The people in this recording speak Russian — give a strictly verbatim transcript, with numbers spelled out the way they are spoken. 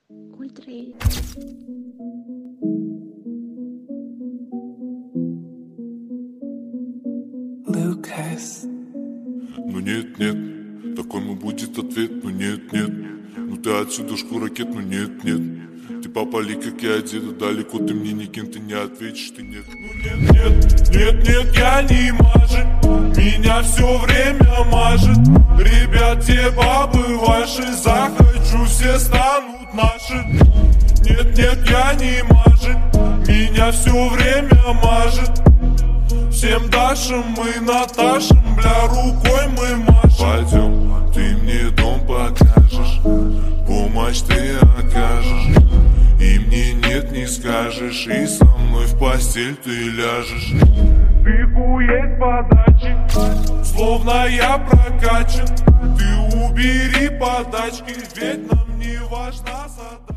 Ультра. Lucas. Ну нет, нет, такой мой будет ответ, ну нет, нет. Ну ты отсюда шкуракет, ну нет, нет. Ты попали, как я деда, далеко ты мне никем ты не ответишь, ты нет. Ну нет, нет, нет, нет, я не мажет, меня все время мажет. Ребят, те бабы ваши, захочу, все станут наши. Нет, нет, я не мажет, меня все время мажет. Всем Дашам мы Наташам, бля, рукой мы машем. Пойдем, ты мне дом покажешь, помощь ты окажешь. И мне нет не скажешь, и со мной в постель ты ляжешь. Ты хуеть подачи, словно я прокачан. Ты убери подачки, ведь нам не важна задача.